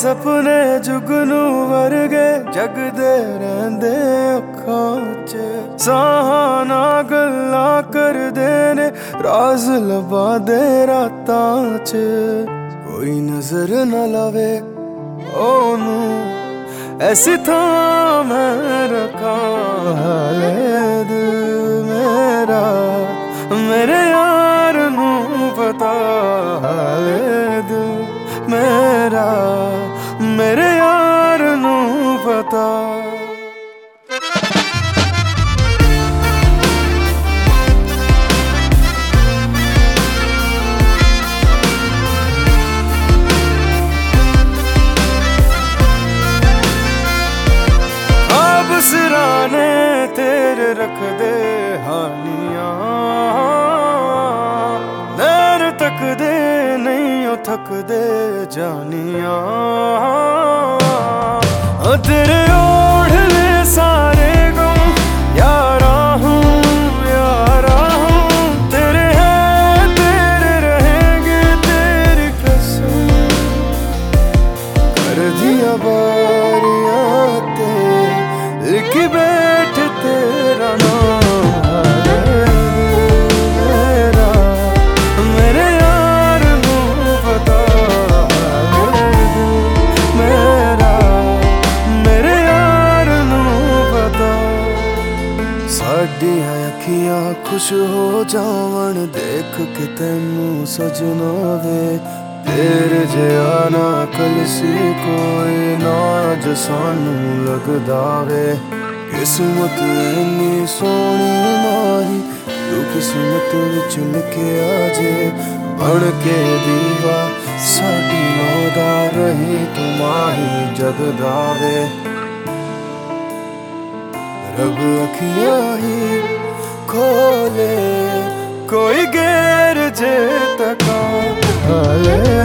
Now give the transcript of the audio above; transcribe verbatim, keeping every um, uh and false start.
सपने जुगनू वर्गे जगदे रहंदे अखां च साहाना गल्ला करदे ने राज लबा दे रातां च कोई नजर न लावे ओनू ऐसी थां मैं रखा हाले दिल मेरा मेरे यार नू पता हाले दिल मेरा मेरे यार नू पता। सिराने तेरे रख दे हानियां नैन तक दे नहीं ओ थक दे जानियां तेरे ओढ़ने सारे गम यारा हूँ यारा हूँ तेरे हैं तेरे रहेंगे तेरी कसम कर दिया बारियां लिख बैठ तेरा नाम मेरा मेरे यार नू पता मेरा मेरे यार नू पता। साडियां अखियां खुश हो जावन देख के तैनू सजना वे तेरे जिया ना कलसी कोई नाज सानू लगदा वे किस्मत इन्नी सोहनी माही तू किस्मत विच लिखे आजे बन के दीवा साडी मौदा रही तू माही जगदा वे रब अखियां ही खोले कोई गैर जे तका हाले